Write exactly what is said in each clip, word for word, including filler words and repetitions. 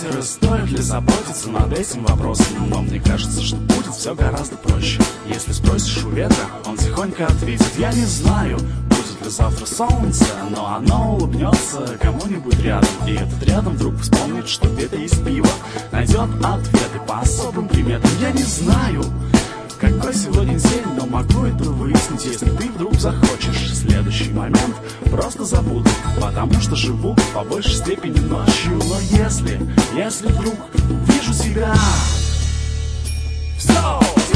вечера, стоит ли заботиться над этим вопросом? Но мне кажется, что будет все гораздо проще. Если спросишь у ветра, он тихонько ответит: я не знаю, будет ли завтра солнце, но оно улыбнется кому-нибудь рядом. И этот рядом вдруг вспомнит, что где-то есть пиво, найдет ответы по особым приметам. Я не знаю, какой сегодня день, но могу это выяснить, если ты вдруг захочешь. Следующий момент просто забуду, потому что живу по большей степени ночью. Но если, если вдруг вижу тебя, все!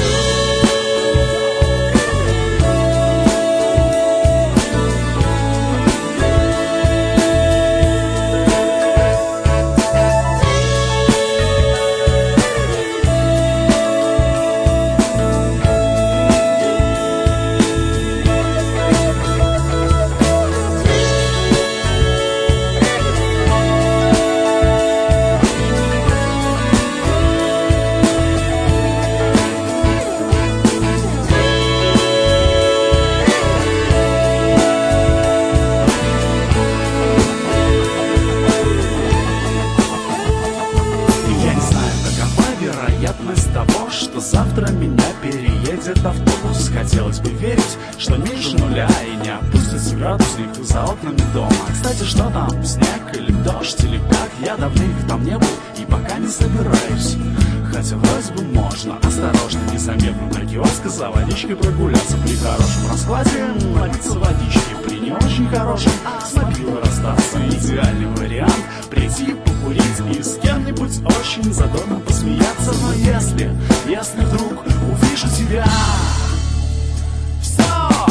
Того, что завтра меня переедет автобус. Хотелось бы верить, что ниже нуля и не опустится градусник за окнами дома. Кстати, что там, снег или дождь или как? Я давненько там не был и пока не собираюсь. Хотя вроде бы можно осторожно, незаметно до киоска за водичкой прогуляться. При хорошем раскладе напиться водички, при не очень хорошем с мобилой расстаться. Идеальный вариант прийти покурить и с кем-нибудь очень задорно посмеяться. Но если, если вдруг увижу тебя, все!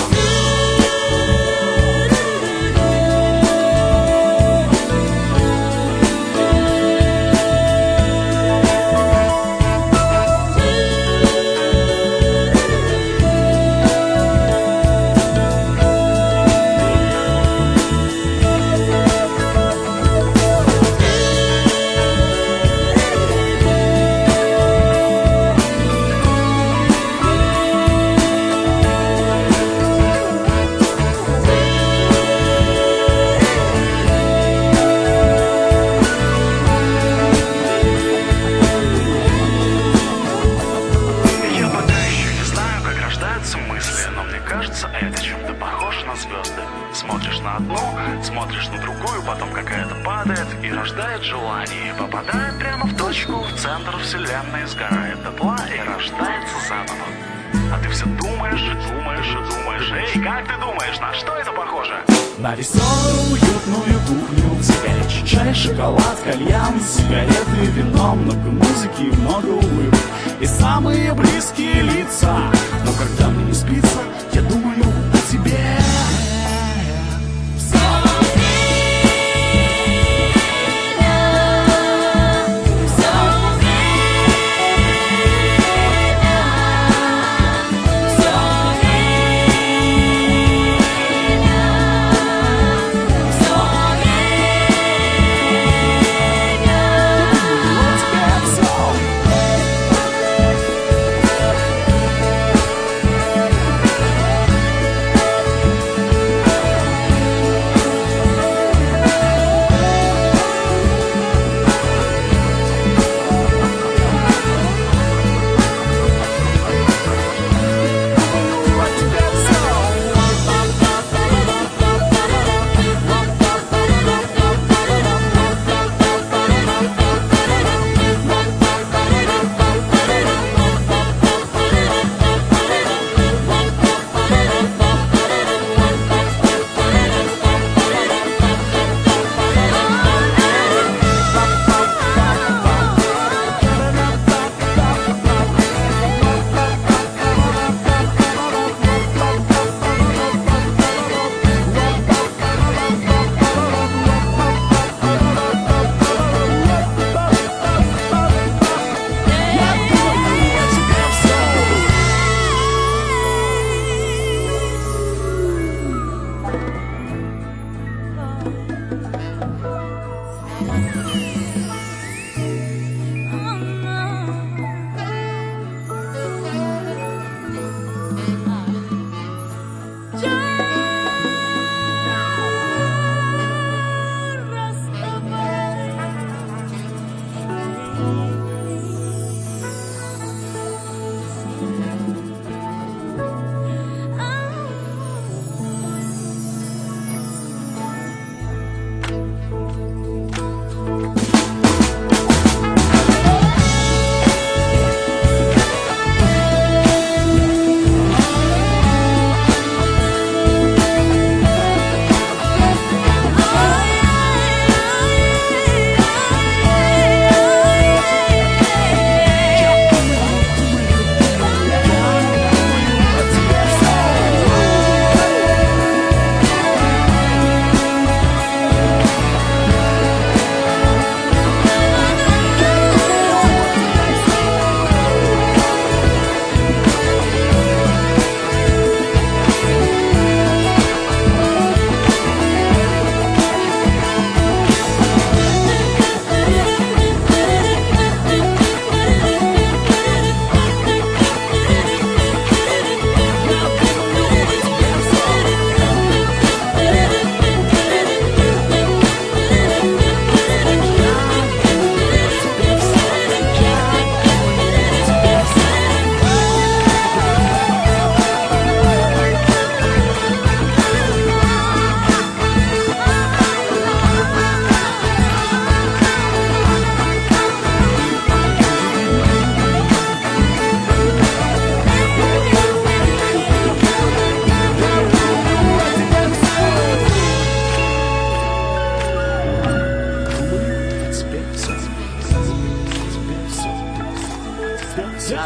Это чем-то похоже на звезды. Смотришь на одну, смотришь на другую, потом какая-то падает и рождает желание. Попадает прямо в точку, в центр вселенной, сгорает дотла и рождается заново. А ты все думаешь и думаешь и думаешь. Эй, как ты думаешь, на что это похоже? На веселую, уютную кухню, где горячий чай, шоколад, кальян, сигареты, вино, много музыки и много улыбок. И самые близкие лица. Но когда мне не спится, я думаю о тебе.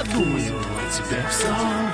думаю о тебе все